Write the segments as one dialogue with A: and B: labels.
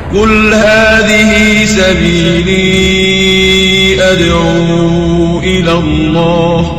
A: قل هذه سبيلي أدعو إلى الله.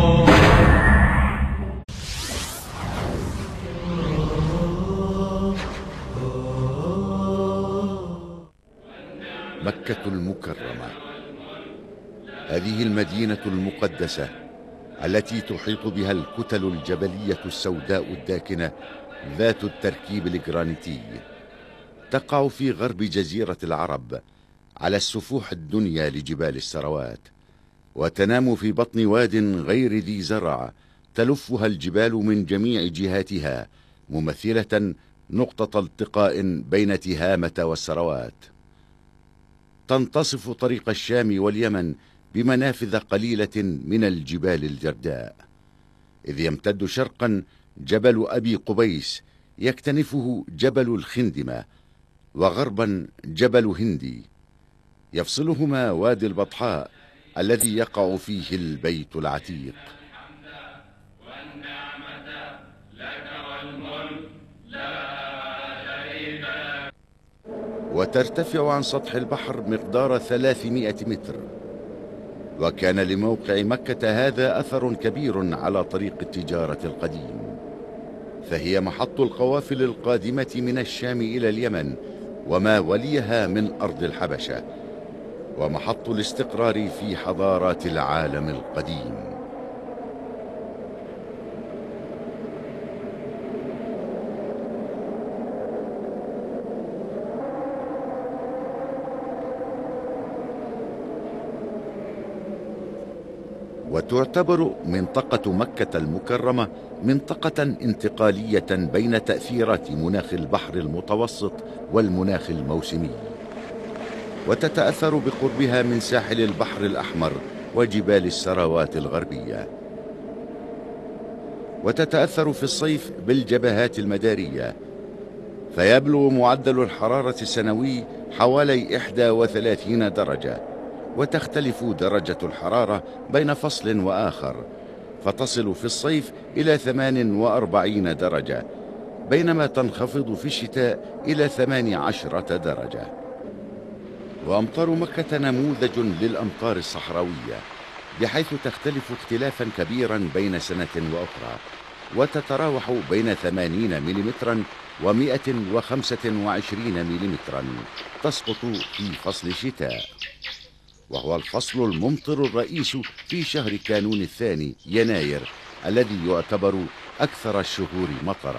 B: مكة المكرمة، هذه المدينة المقدسة التي تحيط بها الكتل الجبلية السوداء الداكنة ذات التركيب الجرانيتي، تقع في غرب جزيرة العرب على السفوح الدنيا لجبال السروات، وتنام في بطن واد غير ذي زرع تلفها الجبال من جميع جهاتها، ممثلة نقطة التقاء بين تهامة والسروات. تنتصف طريق الشام واليمن بمنافذ قليلة من الجبال الجرداء، إذ يمتد شرقا جبل أبي قبيس يكتنفه جبل الخندمة، وغربا جبل هندي يفصلهما وادي البطحاء الذي يقع فيه البيت العتيق. وترتفع عن سطح البحر مقدار 300 متر، وكان لموقع مكة هذا أثر كبير على طريق التجارة القديم، فهي محط القوافل القادمة من الشام إلى اليمن وما وليها من أرض الحبشة، ومحط الاستقرار في حضارات العالم القديم. وتعتبر منطقة مكة المكرمة منطقة انتقالية بين تأثيرات مناخ البحر المتوسط والمناخ الموسمي، وتتأثر بقربها من ساحل البحر الأحمر وجبال السراوات الغربية، وتتأثر في الصيف بالجبهات المدارية، فيبلغ معدل الحرارة السنوي حوالي 31 درجة، وتختلف درجة الحرارة بين فصل وآخر، فتصل في الصيف إلى 48 درجة، بينما تنخفض في الشتاء إلى 18 درجة. وأمطار مكة نموذج للأمطار الصحراوية، بحيث تختلف اختلافا كبيرا بين سنة وأخرى، وتتراوح بين 80 ملم و125 ملم تسقط في فصل الشتاء، وهو الفصل الممطر الرئيس في شهر كانون الثاني يناير، الذي يعتبر أكثر الشهور مطرا.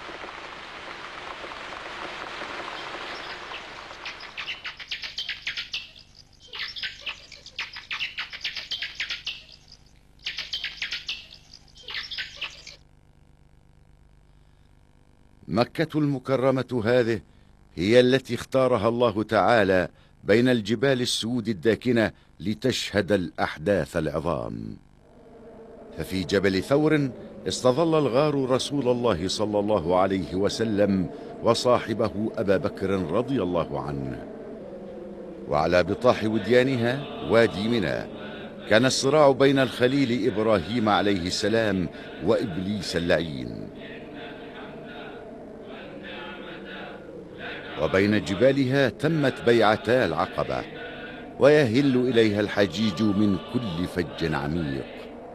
B: مكة المكرمة هذه هي التي اختارها الله تعالى بين الجبال السود الداكنة لتشهد الأحداث العظام. ففي جبل ثور استظل الغار رسول الله صلى الله عليه وسلم وصاحبه أبا بكر رضي الله عنه، وعلى بطاح وديانها وادي منى كان الصراع بين الخليل إبراهيم عليه السلام وإبليس اللعين، وبين جبالها تمت بيعتا العقبة، ويهل إليها الحجيج من كل فج عميق.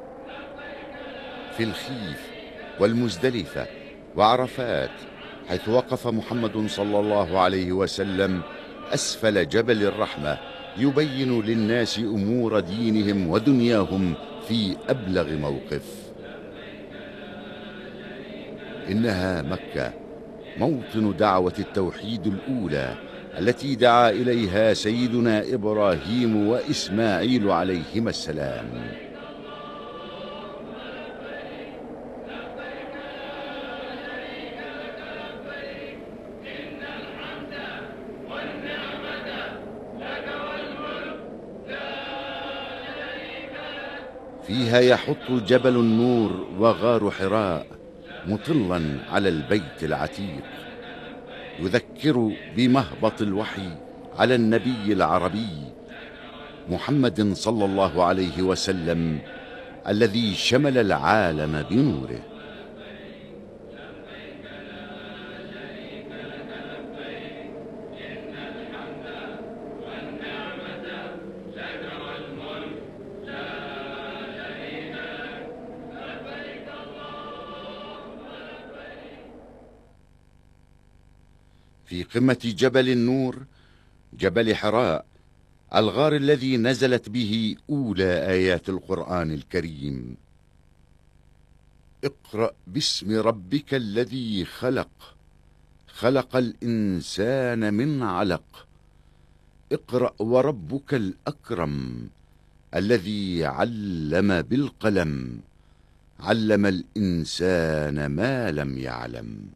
B: في الخيف والمزدلفة وعرفات، حيث وقف محمد صلى الله عليه وسلم أسفل جبل الرحمة يبين للناس أمور دينهم ودنياهم في أبلغ موقف. إنها مكة، موطن دعوة التوحيد الأولى التي دعا إليها سيدنا إبراهيم وإسماعيل عليهما السلام. فيها يحط جبل النور وغار حراء مطلا على البيت العتيق، يذكر بمهبط الوحي على النبي العربي محمد صلى الله عليه وسلم الذي شمل العالم بنوره. في قمة جبل النور، جبل حراء، الغار الذي نزلت به أولى آيات القرآن الكريم. اقرأ باسم ربك الذي خلق، خلق الإنسان من علق. اقرأ وربك الأكرم الذي علم بالقلم، علم الإنسان ما لم يعلم.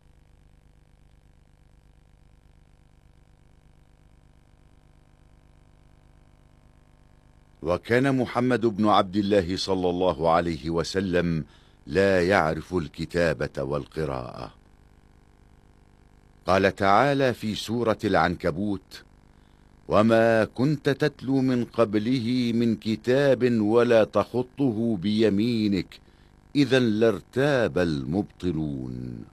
B: وكان محمد بن عبد الله صلى الله عليه وسلم لا يعرف الكتابة والقراءة. قال تعالى في سورة العنكبوت: وما كنت تتلو من قبله من كتاب ولا تخطه بيمينك إذا لارتاب المبطلون.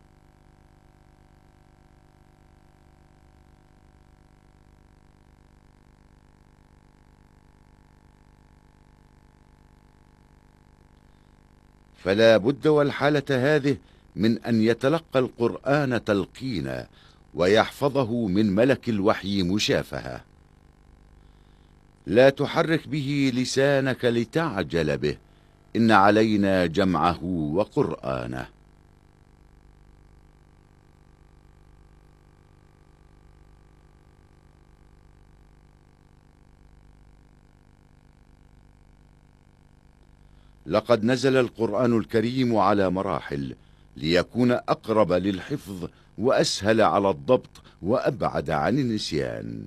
B: فلا بد والحالة هذه من أن يتلقى القرآن تلقينا ويحفظه من ملك الوحي مشافهة. لا تحرك به لسانك لتعجل به، إن علينا جمعه وقرآنه. لقد نزل القرآن الكريم على مراحل ليكون أقرب للحفظ وأسهل على الضبط وأبعد عن النسيان.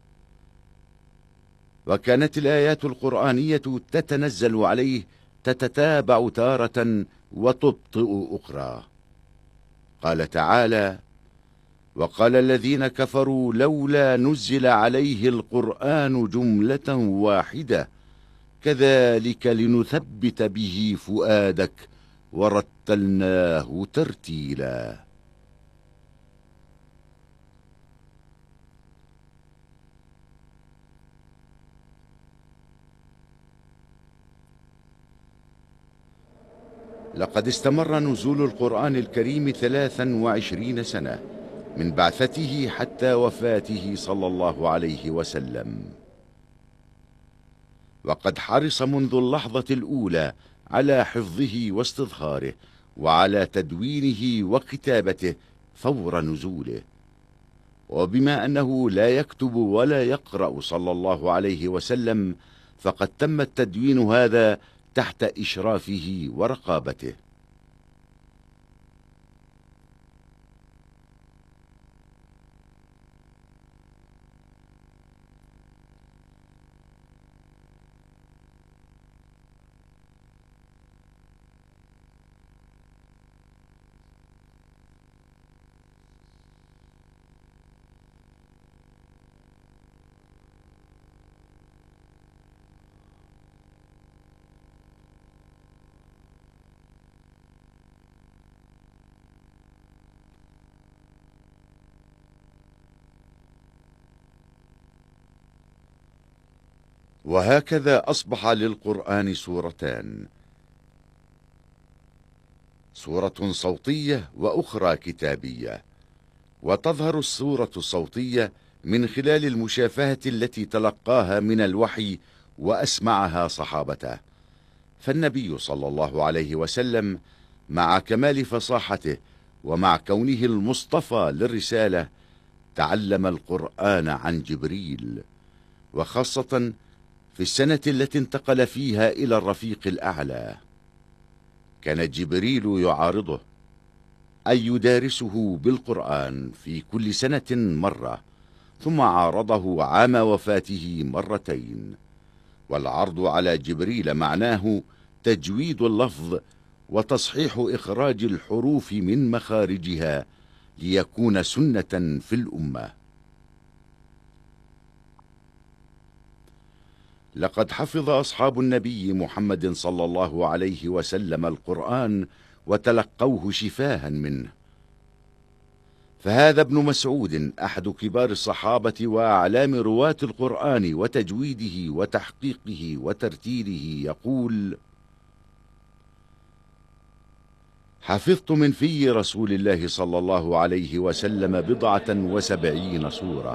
B: وكانت الآيات القرآنية تتنزل عليه تتتابع تارة وتبطئ أخرى. قال تعالى: وقال الذين كفروا لولا نزل عليه القرآن جملة واحدة كذلك لنثبت به فؤادك ورتلناه ترتيلا. لقد استمر نزول القرآن الكريم 23 سنة من بعثته حتى وفاته صلى الله عليه وسلم. وقد حرص منذ اللحظة الأولى على حفظه واستظهاره وعلى تدوينه وكتابته فور نزوله. وبما أنه لا يكتب ولا يقرأ صلى الله عليه وسلم، فقد تم التدوين هذا تحت إشرافه ورقابته. وهكذا أصبح للقرآن سورتان: سورة صوتية وأخرى كتابية. وتظهر السورة الصوتية من خلال المشافهة التي تلقاها من الوحي وأسمعها صحابته. فالنبي صلى الله عليه وسلم مع كمال فصاحته ومع كونه المصطفى للرسالة تعلم القرآن عن جبريل، وخاصة في السنة التي انتقل فيها إلى الرفيق الأعلى. كان جبريل يعارضه أي يدارسه بالقرآن في كل سنة مرة، ثم عارضه عام وفاته مرتين. والعرض على جبريل معناه تجويد اللفظ وتصحيح إخراج الحروف من مخارجها ليكون سنة في الأمة. لقد حفظ أصحاب النبي محمد صلى الله عليه وسلم القرآن وتلقوه شفاها منه. فهذا ابن مسعود أحد كبار الصحابة وأعلام رواة القرآن وتجويده وتحقيقه وترتيله يقول: حفظت من في رسول الله صلى الله عليه وسلم 77 سورة.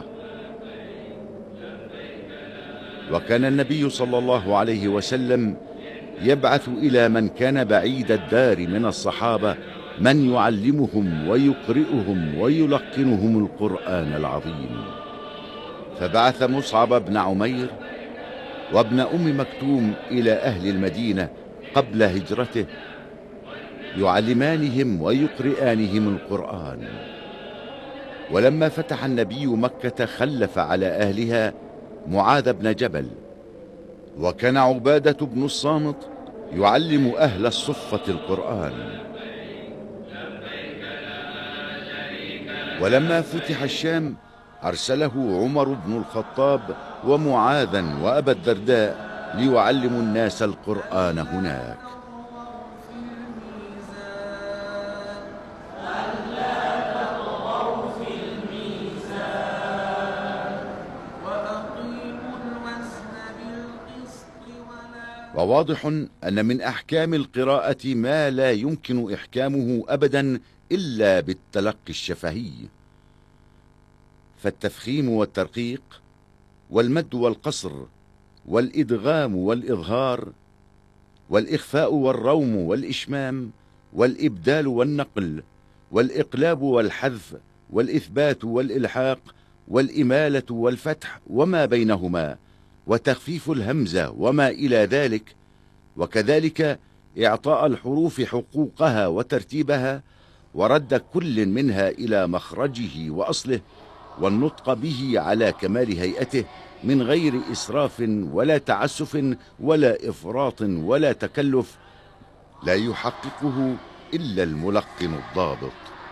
B: وكان النبي صلى الله عليه وسلم يبعث إلى من كان بعيد الدار من الصحابة من يعلمهم ويقرئهم ويلقنهم القرآن العظيم. فبعث مصعب بن عمير وابن أم مكتوم إلى أهل المدينة قبل هجرته يعلمانهم ويقرئانهم القرآن. ولما فتح النبي مكة خلف على أهلها معاذ بن جبل، وكان عبادة بن الصامت يعلم أهل الصفة القرآن. ولما فتح الشام أرسله عمر بن الخطاب ومعاذا وأبا الدرداء ليعلموا الناس القرآن هناك. وواضح أن من أحكام القراءة ما لا يمكن إحكامه أبدا إلا بالتلقي الشفهي، فالتفخيم والترقيق والمد والقصر والإدغام والإظهار والإخفاء والروم والإشمام والإبدال والنقل والإقلاب والحذف والإثبات والإلحاق والإمالة والفتح وما بينهما وتخفيف الهمزة وما إلى ذلك، وكذلك إعطاء الحروف حقوقها وترتيبها ورد كل منها إلى مخرجه وأصله والنطق به على كمال هيئته من غير إسراف ولا تعسف ولا إفراط ولا تكلف، لا يحققه إلا الملقن الضابط.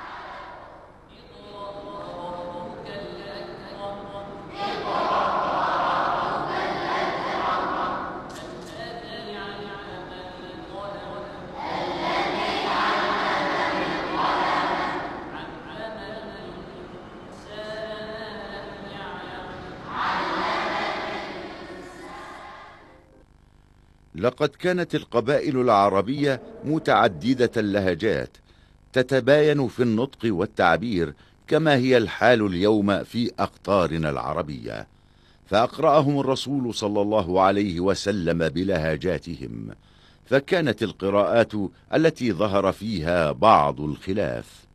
B: لقد كانت القبائل العربية متعددة اللهجات تتباين في النطق والتعبير كما هي الحال اليوم في أقطارنا العربية، فأقرأهم الرسول صلى الله عليه وسلم بلهجاتهم، فكانت القراءات التي ظهر فيها بعض الخلاف،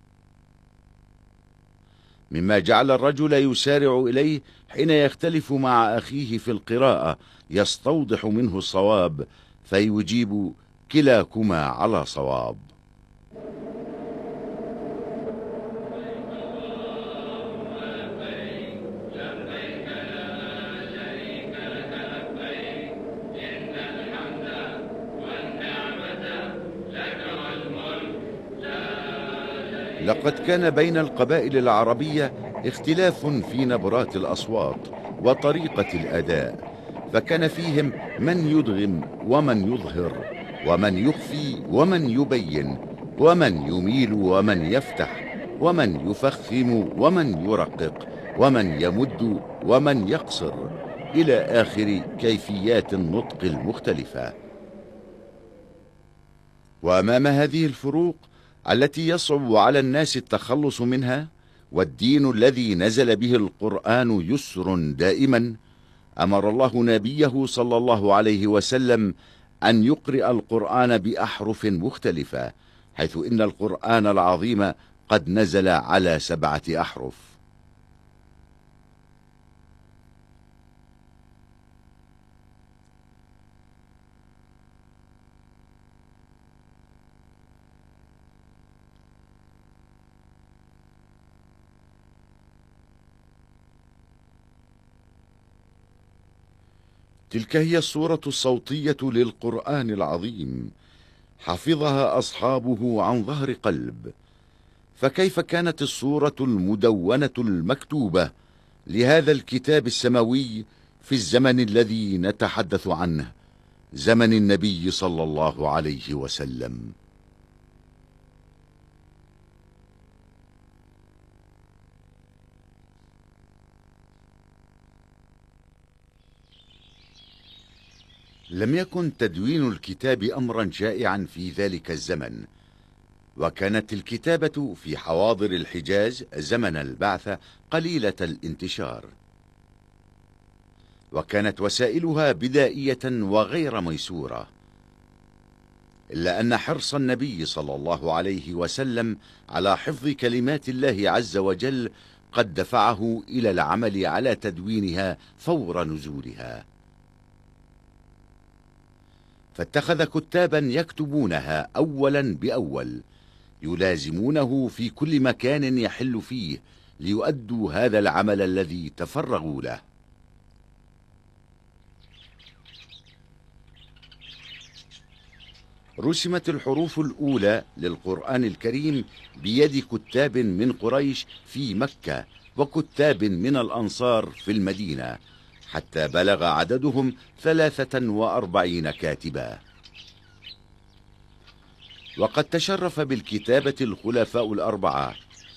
B: مما جعل الرجل يسارع إليه حين يختلف مع أخيه في القراءة يستوضح منه الصواب فيجيب كلاكما على صواب. لقد كان بين القبائل العربية اختلاف في نبرات الأصوات وطريقة الأداء، فكان فيهم من يدغم ومن يظهر ومن يخفي ومن يبين ومن يميل ومن يفتح ومن يفخم ومن يرقق ومن يمد ومن يقصر إلى آخر كيفيات النطق المختلفة. وأمام هذه الفروق التي يصعب على الناس التخلص منها، والدين الذي نزل به القرآن يسر دائما، أمر الله نبيه صلى الله عليه وسلم أن يقرأ القرآن بأحرف مختلفة، حيث إن القرآن العظيم قد نزل على 7 أحرف. تلك هي الصورة الصوتية للقرآن العظيم، حفظها أصحابه عن ظهر قلب. فكيف كانت الصورة المدونة المكتوبة لهذا الكتاب السماوي في الزمن الذي نتحدث عنه، زمن النبي صلى الله عليه وسلم؟ لم يكن تدوين الكتاب أمرا شائعا في ذلك الزمن، وكانت الكتابة في حواضر الحجاز زمن البعثة قليلة الانتشار، وكانت وسائلها بدائية وغير ميسورة، إلا أن حرص النبي صلى الله عليه وسلم على حفظ كلمات الله عز وجل قد دفعه إلى العمل على تدوينها فور نزولها، فاتخذ كتابا يكتبونها أولا بأول يلازمونه في كل مكان يحل فيه ليؤدوا هذا العمل الذي تفرغوا له. رسمت الحروف الأولى للقرآن الكريم بيد كتاب من قريش في مكة وكتاب من الأنصار في المدينة، حتى بلغ عددهم 43 كاتبا. وقد تشرف بالكتابة الخلفاء الأربعة: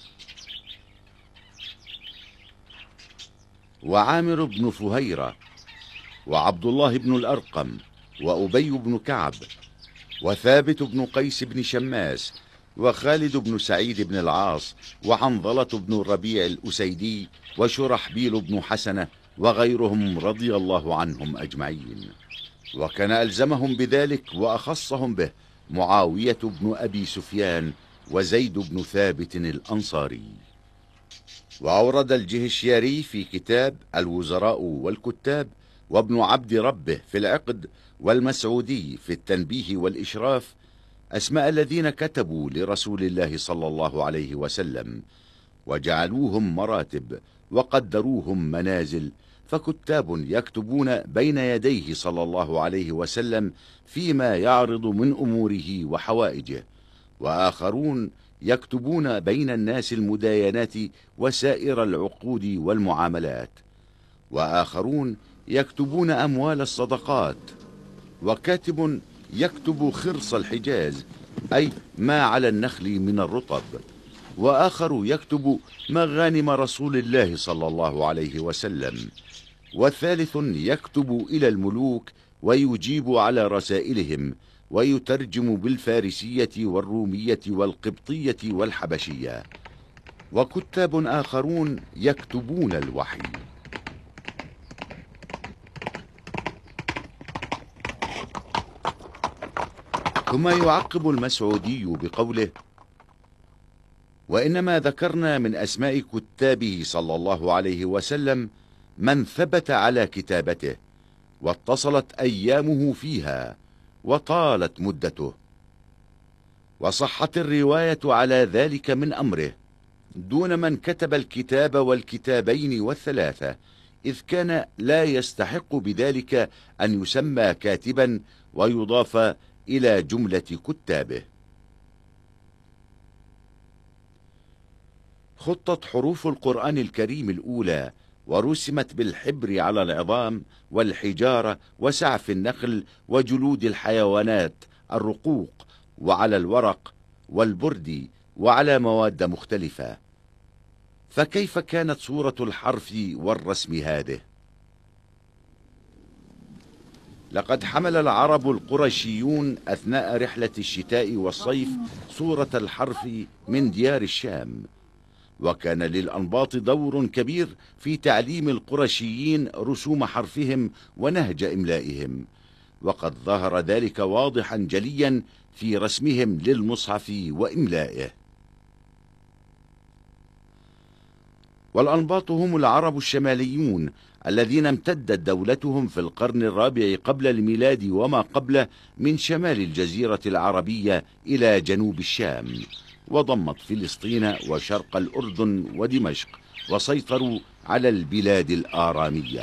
B: وعامر بن فهيرة، وعبد الله بن الأرقم، وأبي بن كعب، وثابت بن قيس بن شماس، وخالد بن سعيد بن العاص، وعنظلة بن الربيع الأسيدي، وشرحبيل بن حسنة، وغيرهم رضي الله عنهم أجمعين. وكان ألزمهم بذلك وأخصهم به معاوية بن أبي سفيان وزيد بن ثابت الأنصاري. وأورد الجهشياري في كتاب الوزراء والكتاب، وابن عبد ربه في العقد، والمسعودي في التنبيه والإشراف أسماء الذين كتبوا لرسول الله صلى الله عليه وسلم، وجعلوهم مراتب وقدروهم منازل، فكتاب يكتبون بين يديه صلى الله عليه وسلم فيما يعرض من أموره وحوائجه، وآخرون يكتبون بين الناس المداينات وسائر العقود والمعاملات، وآخرون يكتبون أموال الصدقات، وكاتب يكتب خرص الحجاز أي ما على النخل من الرطب، وآخر يكتب مغانم رسول الله صلى الله عليه وسلم، وثالث يكتب إلى الملوك ويجيب على رسائلهم ويترجم بالفارسية والرومية والقبطية والحبشية، وكتاب آخرون يكتبون الوحي. ثم يعقب المسعودي بقوله: وإنما ذكرنا من أسماء كتابه صلى الله عليه وسلم من ثبت على كتابته واتصلت أيامه فيها وطالت مدته، وصحت الرواية على ذلك من أمره، دون من كتب الكتاب والكتابين والثلاثة، إذ كان لا يستحق بذلك أن يسمى كاتبا ويضاف إلى جملة كتابه. خطت حروف القرآن الكريم الأولى ورسمت بالحبر على العظام والحجارة وسعف النخل وجلود الحيوانات الرقوق، وعلى الورق والبرد، وعلى مواد مختلفة. فكيف كانت صورة الحرف والرسم هذه؟ لقد حمل العرب القرشيون أثناء رحلة الشتاء والصيف صورة الحرف من ديار الشام، وكان للأنباط دور كبير في تعليم القرشيين رسوم حرفهم ونهج إملائهم، وقد ظهر ذلك واضحا جليا في رسمهم للمصحف وإملائه. والأنباط هم العرب الشماليون الذين امتدت دولتهم في القرن الرابع قبل الميلاد وما قبله من شمال الجزيرة العربية إلى جنوب الشام، وضمت فلسطين وشرق الأردن ودمشق، وسيطروا على البلاد الآرامية.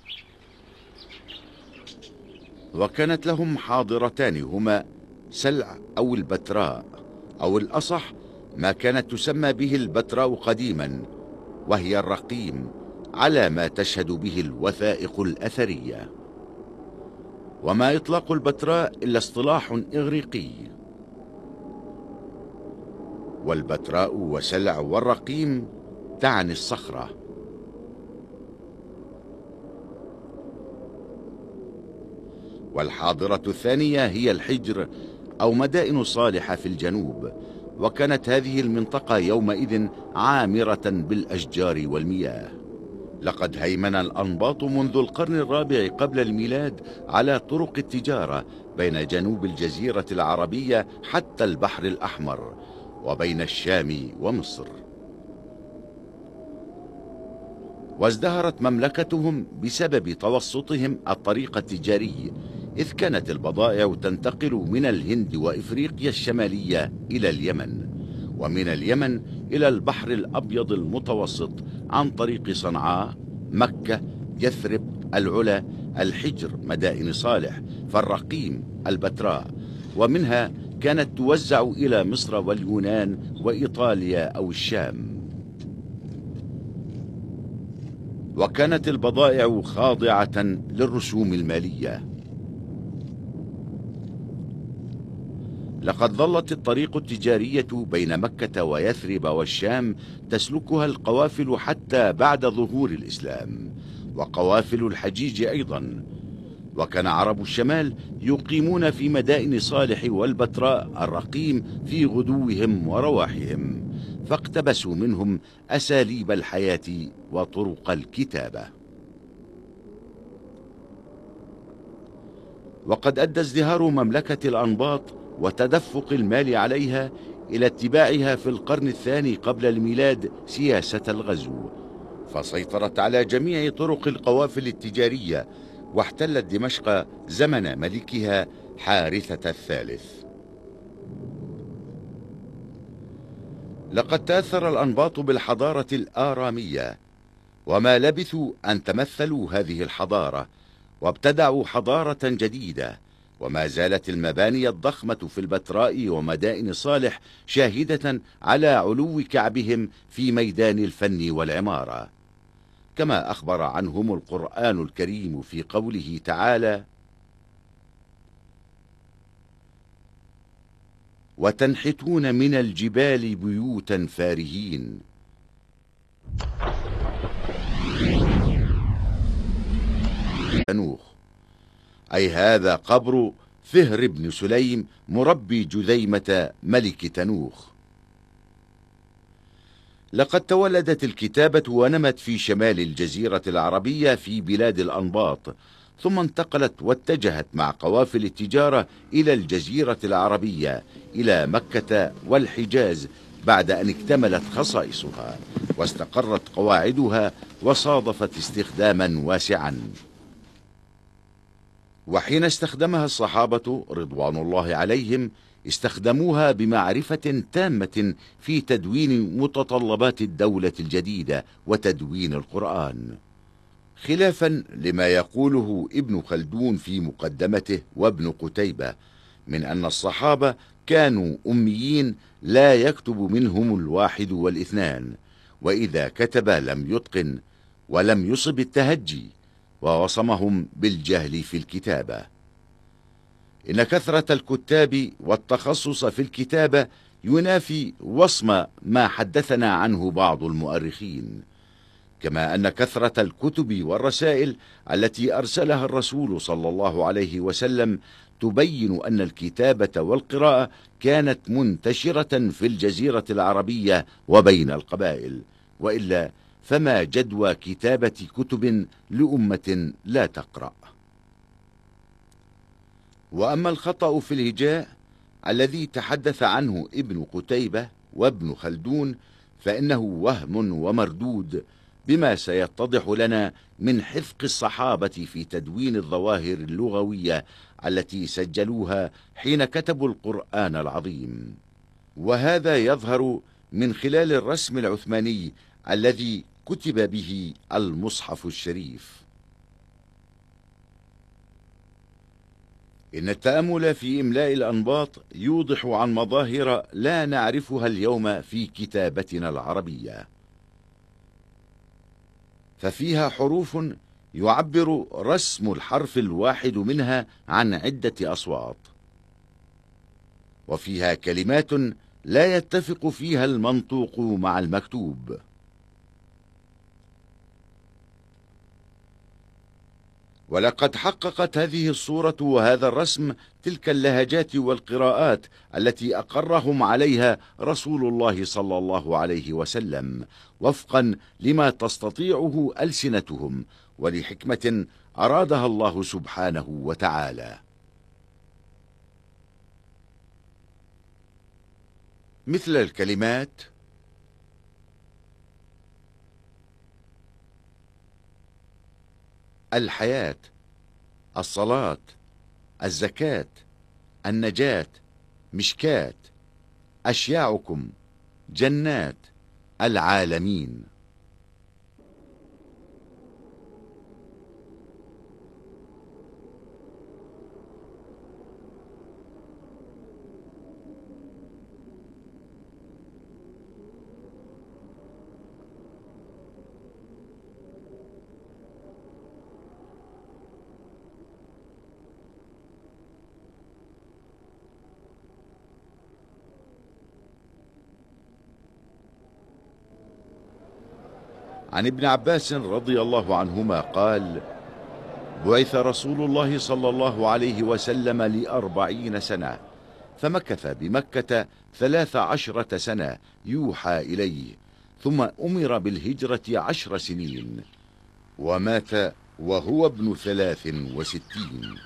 B: وكانت لهم حاضرتان هما سلع أو البتراء، أو الأصح ما كانت تسمى به البتراء قديما، وهي الرقيم على ما تشهد به الوثائق الأثرية. وما إطلاق البتراء إلا اصطلاح إغريقي، والبتراء وسلع والرقيم تعني الصخرة. والحاضرة الثانية هي الحجر أو مدائن صالحة في الجنوب، وكانت هذه المنطقة يومئذ عامرة بالأشجار والمياه. لقد هيمن الأنباط منذ القرن الرابع قبل الميلاد على طرق التجارة بين جنوب الجزيرة العربية حتى البحر الأحمر، وبين الشام ومصر. وازدهرت مملكتهم بسبب توسطهم الطريق التجاري، إذ كانت البضائع تنتقل من الهند وإفريقيا الشمالية إلى اليمن، ومن اليمن إلى البحر الأبيض المتوسط عن طريق صنعاء، مكة، يثرب، العلا، الحجر، مدائن صالح، فالرقيم، البتراء، ومنها كانت توزع إلى مصر واليونان وإيطاليا أو الشام. وكانت البضائع خاضعة للرسوم المالية. لقد ظلت الطريق التجارية بين مكة ويثرب والشام تسلكها القوافل حتى بعد ظهور الإسلام، وقوافل الحجيج أيضا. وكان عرب الشمال يقيمون في مدائن صالح والبتراء الرقيم في غدوهم ورواحهم، فاقتبسوا منهم أساليب الحياة وطرق الكتابة. وقد أدى ازدهار مملكة الأنباط وتدفق المال عليها إلى اتباعها في القرن الثاني قبل الميلاد سياسة الغزو، فسيطرت على جميع طرق القوافل التجارية، واحتلت دمشق زمن ملكها حارثة الثالث. لقد تأثر الأنباط بالحضارة الآرامية، وما لبثوا أن تمثلوا هذه الحضارة وابتدعوا حضارة جديدة. وما زالت المباني الضخمة في البتراء ومدائن صالح شاهدة على علو كعبهم في ميدان الفن والعمارة، كما أخبر عنهم القرآن الكريم في قوله تعالى: وتنحتون من الجبال بيوتا فارهين. تنوخ، أي هذا قبر فهر بن سليم مربي جذيمة ملك تنوخ. لقد تولدت الكتابة ونمت في شمال الجزيرة العربية في بلاد الأنباط، ثم انتقلت واتجهت مع قوافل التجارة إلى الجزيرة العربية إلى مكة والحجاز بعد أن اكتملت خصائصها واستقرت قواعدها وصادفت استخداما واسعا. وحين استخدمها الصحابة رضوان الله عليهم استخدموها بمعرفة تامة في تدوين متطلبات الدولة الجديدة وتدوين القرآن، خلافا لما يقوله ابن خلدون في مقدمته وابن قتيبة من أن الصحابة كانوا أميين لا يكتب منهم الواحد والاثنان، وإذا كتب لم يتقن ولم يصب التهجي، ووصمهم بالجهل في الكتابة. إن كثرة الكتاب والتخصص في الكتابة ينافي وصم ما حدثنا عنه بعض المؤرخين، كما أن كثرة الكتب والرسائل التي أرسلها الرسول صلى الله عليه وسلم تبين أن الكتابة والقراءة كانت منتشرة في الجزيرة العربية وبين القبائل، وإلا فما جدوى كتابة كتب لأمة لا تقرأ. وأما الخطأ في الهجاء الذي تحدث عنه ابن قتيبة وابن خلدون فإنه وهم ومردود، بما سيتضح لنا من حذق الصحابة في تدوين الظواهر اللغوية التي سجلوها حين كتبوا القرآن العظيم. وهذا يظهر من خلال الرسم العثماني الذي كتب به المصحف الشريف. إن التأمل في إملاء الأنباط يوضح عن مظاهر لا نعرفها اليوم في كتابتنا العربية، ففيها حروف يعبر رسم الحرف الواحد منها عن عدة أصوات، وفيها كلمات لا يتفق فيها المنطوق مع المكتوب، ولقد حققت هذه الصورة وهذا الرسم تلك اللهجات والقراءات التي أقرهم عليها رسول الله صلى الله عليه وسلم، وفقا لما تستطيعه ألسنتهم ولحكمة أرادها الله سبحانه وتعالى. مثل الكلمات: الحياة، الصلاة، الزكاة، النجاة، مشكاة، أشياعكم، جنات، العالمين. عن ابن عباس رضي الله عنهما قال: بعث رسول الله صلى الله عليه وسلم ل40 سنة، فمكث بمكة 13 سنة يوحى إليه، ثم أمر بالهجرة 10 سنين، ومات وهو ابن 63.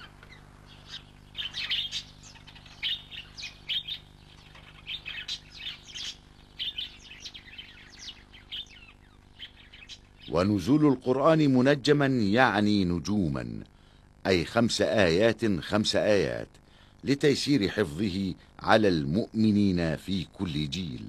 B: ونزول القرآن منجما يعني نجوما، أي 5 آيات 5 آيات، لتيسير حفظه على المؤمنين في كل جيل.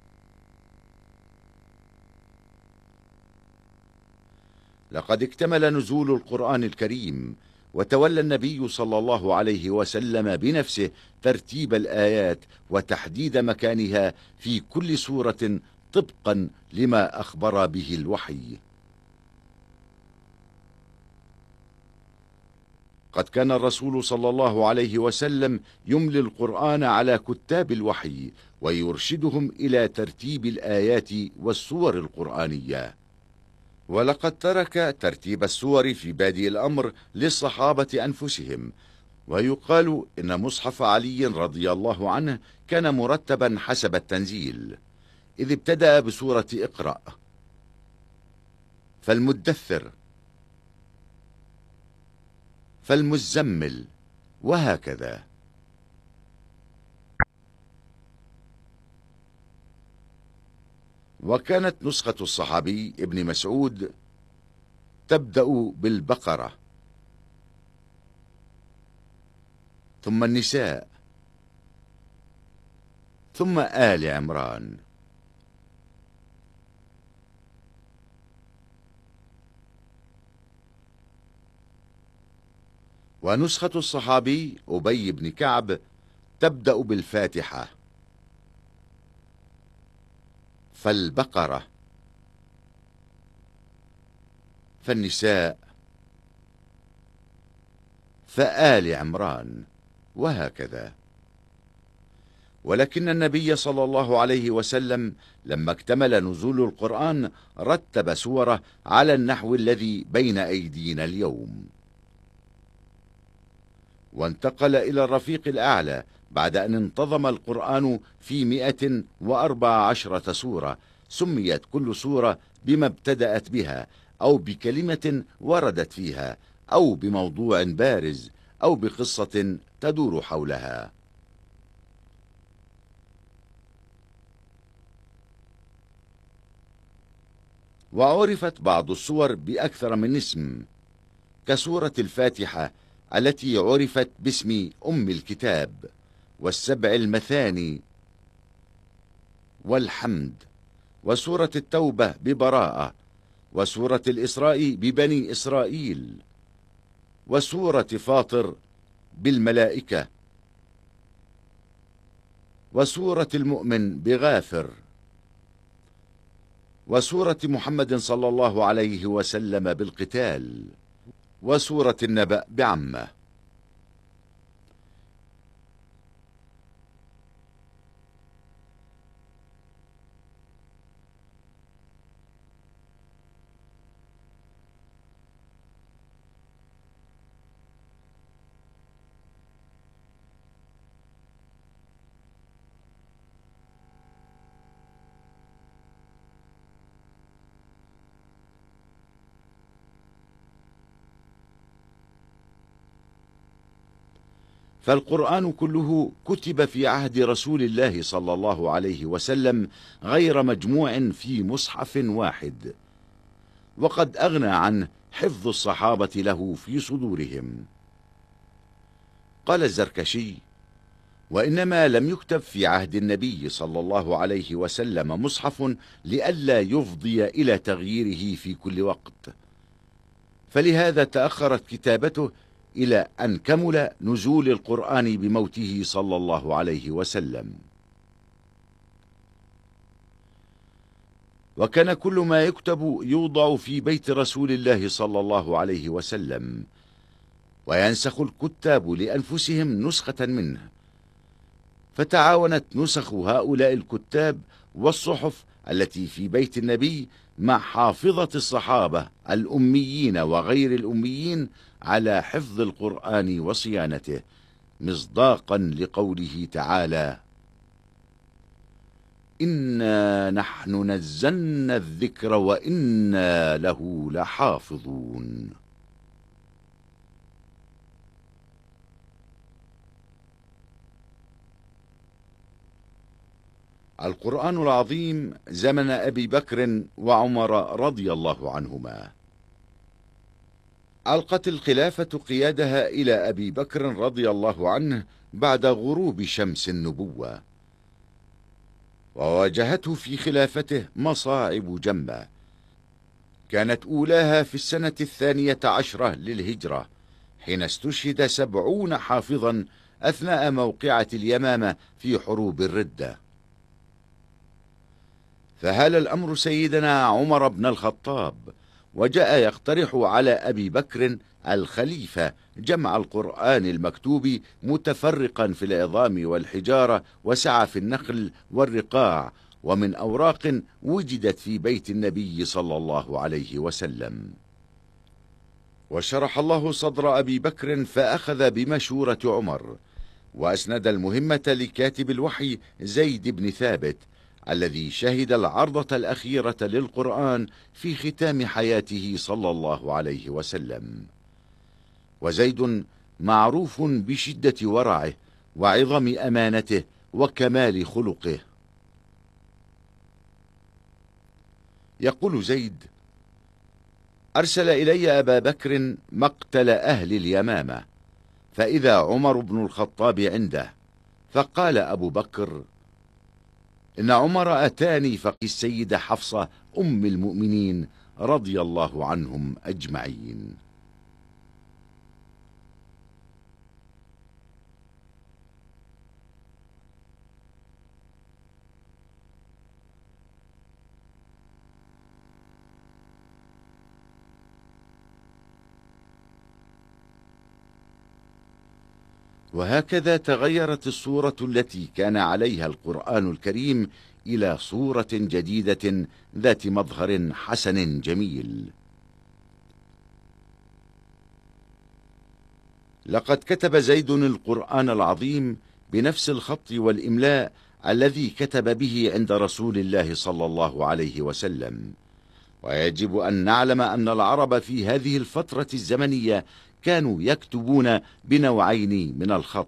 B: لقد اكتمل نزول القرآن الكريم، وتولى النبي صلى الله عليه وسلم بنفسه ترتيب الآيات وتحديد مكانها في كل سورة طبقا لما أخبر به الوحي. قد كان الرسول صلى الله عليه وسلم يملي القرآن على كتاب الوحي ويرشدهم إلى ترتيب الآيات والسور القرآنية، ولقد ترك ترتيب السور في بادئ الأمر للصحابة أنفسهم. ويقال إن مصحف علي رضي الله عنه كان مرتبا حسب التنزيل، إذ ابتدأ بسورة اقرأ، فالمدثر، فالمزمل، وهكذا. وكانت نسخة الصحابي ابن مسعود تبدأ بالبقرة، ثم النساء، ثم آل عمران. ونسخة الصحابي أبي بن كعب تبدأ بالفاتحة، فالبقرة، فالنساء، فآل عمران، وهكذا. ولكن النبي صلى الله عليه وسلم لما اكتمل نزول القرآن رتب سوره على النحو الذي بين أيدينا اليوم، وانتقل إلى الرفيق الأعلى بعد أن انتظم القرآن في 114 سورة، سميت كل سورة بما ابتدأت بها، أو بكلمة وردت فيها، أو بموضوع بارز، أو بقصة تدور حولها. وعرفت بعض السور بأكثر من اسم، كسورة الفاتحة التي عرفت باسم أم الكتاب، والسبع المثاني، والحمد، وسورة التوبة ببراءة، وسورة الإسراء ببني إسرائيل، وسورة فاطر بالملائكة، وسورة المؤمن بغافر، وسورة محمد صلى الله عليه وسلم بالقتال، وسورة النبأ بعمة. فالقرآن كله كتب في عهد رسول الله صلى الله عليه وسلم غير مجموع في مصحف واحد، وقد أغنى عن حفظ الصحابة له في صدورهم. قال الزركشي: وإنما لم يكتب في عهد النبي صلى الله عليه وسلم مصحف لئلا يفضي إلى تغييره في كل وقت، فلهذا تأخرت كتابته إلى أن كمل نزول القرآن بموته صلى الله عليه وسلم. وكان كل ما يكتب يوضع في بيت رسول الله صلى الله عليه وسلم، وينسخ الكتاب لأنفسهم نسخة منه، فتعاونت نسخ هؤلاء الكتاب والصحف التي في بيت النبي مع حافظة الصحابة الأميين وغير الأميين على حفظ القرآن وصيانته، مصداقا لقوله تعالى: إنا نحن نزلنا الذكر وإنا له لحافظون. القرآن العظيم زمن أبي بكر وعمر رضي الله عنهما. ألقت الخلافة قيادها إلى أبي بكر رضي الله عنه بعد غروب شمس النبوة، وواجهته في خلافته مصاعب جمة، كانت أولاها في السنة 12 للهجرة، حين استشهد 70 حافظا أثناء موقعة اليمامة في حروب الردة. فهال الأمر سيدنا عمر بن الخطاب، وجاء يقترح على أبي بكر الخليفة جمع القرآن المكتوب متفرقا في العظام والحجارة وسعف النخل والرقاع، ومن أوراق وجدت في بيت النبي صلى الله عليه وسلم. وشرح الله صدر أبي بكر فأخذ بمشورة عمر، وأسند المهمة لكاتب الوحي زيد بن ثابت، الذي شهد العرضة الأخيرة للقرآن في ختام حياته صلى الله عليه وسلم. وزيد معروف بشدة ورعه وعظم أمانته وكمال خلقه. يقول زيد: أرسل إلي أبا بكر مقتل أهل اليمامة، فإذا عمر بن الخطاب عنده، فقال أبو بكر: إن عمر أتاني فقي السيدة حفصة أم المؤمنين رضي الله عنهم أجمعين. وهكذا تغيرت الصورة التي كان عليها القرآن الكريم إلى صورة جديدة ذات مظهر حسن جميل. لقد كتب زيد القرآن العظيم بنفس الخط والإملاء الذي كتب به عند رسول الله صلى الله عليه وسلم. ويجب أن نعلم أن العرب في هذه الفترة الزمنية كانوا يكتبون بنوعين من الخط: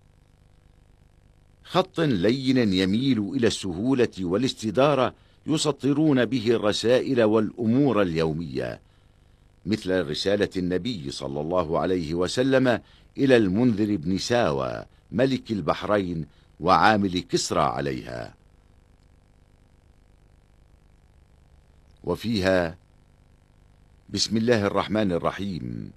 B: خط لين يميل إلى السهولة والاستدارة يسطرون به الرسائل والأمور اليومية، مثل رسالة النبي صلى الله عليه وسلم إلى المنذر بن ساوى ملك البحرين وعامل كسرى عليها، وفيها: بسم الله الرحمن الرحيم،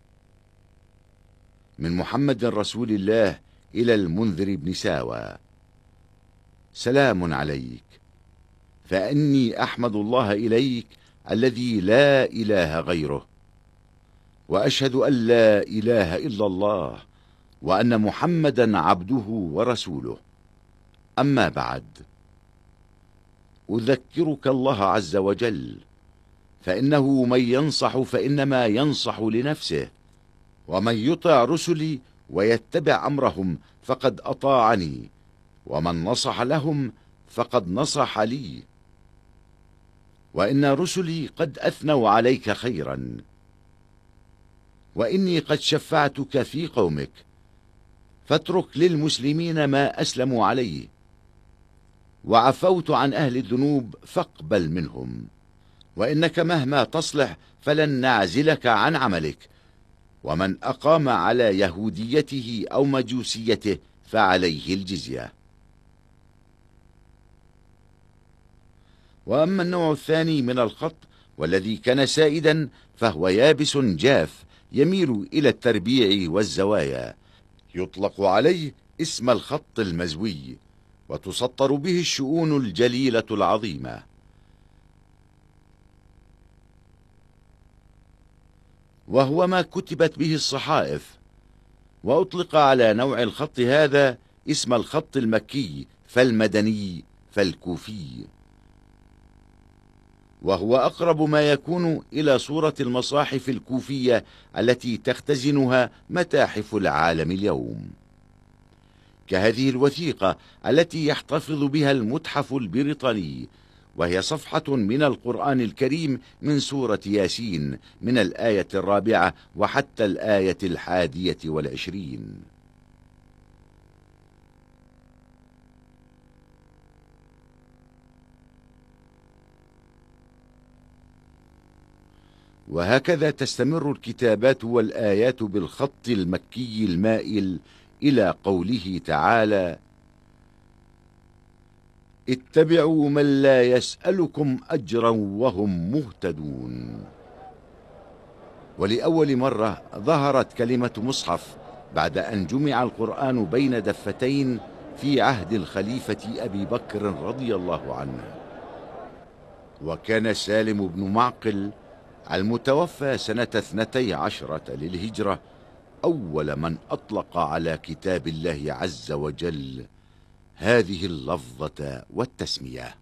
B: من محمد رسول الله إلى المنذر بن ساوى، سلام عليك، فإني أحمد الله إليك الذي لا إله غيره، وأشهد أن لا إله إلا الله، وأن محمدا عبده ورسوله. أما بعد، أذكرك الله عز وجل، فإنه من ينصح فإنما ينصح لنفسه، ومن يطع رسلي ويتبع أمرهم فقد أطاعني، ومن نصح لهم فقد نصح لي، وإن رسلي قد أثنوا عليك خيرا، وإني قد شفعتك في قومك، فاترك للمسلمين ما أسلموا عليه، وعفوت عن أهل الذنوب فاقبل منهم، وإنك مهما تصلح فلن نعزلك عن عملك، ومن أقام على يهوديته أو مجوسيته فعليه الجزية. وأما النوع الثاني من الخط والذي كان سائدا فهو يابس جاف يميل إلى التربيع والزوايا، يطلق عليه اسم الخط المزوي، وتسطر به الشؤون الجليلة العظيمة. وهو ما كتبت به الصحائف، وأطلق على نوع الخط هذا اسم الخط المكي فالمدني فالكوفي، وهو أقرب ما يكون إلى صورة المصاحف الكوفية التي تختزنها متاحف العالم اليوم، كهذه الوثيقة التي يحتفظ بها المتحف البريطاني، وهي صفحة من القرآن الكريم من سورة ياسين من الآية 4 وحتى الآية 21. وهكذا تستمر الكتابات والآيات بالخط المكي المائل إلى قوله تعالى: اتبعوا من لا يسألكم أجرا وهم مهتدون. ولأول مرة ظهرت كلمة مصحف بعد أن جمع القرآن بين دفتين في عهد الخليفة أبي بكر رضي الله عنه. وكان سالم بن معقل المتوفى سنة 12 للهجرة أول من أطلق على كتاب الله عز وجل هذه اللفظة والتسمية.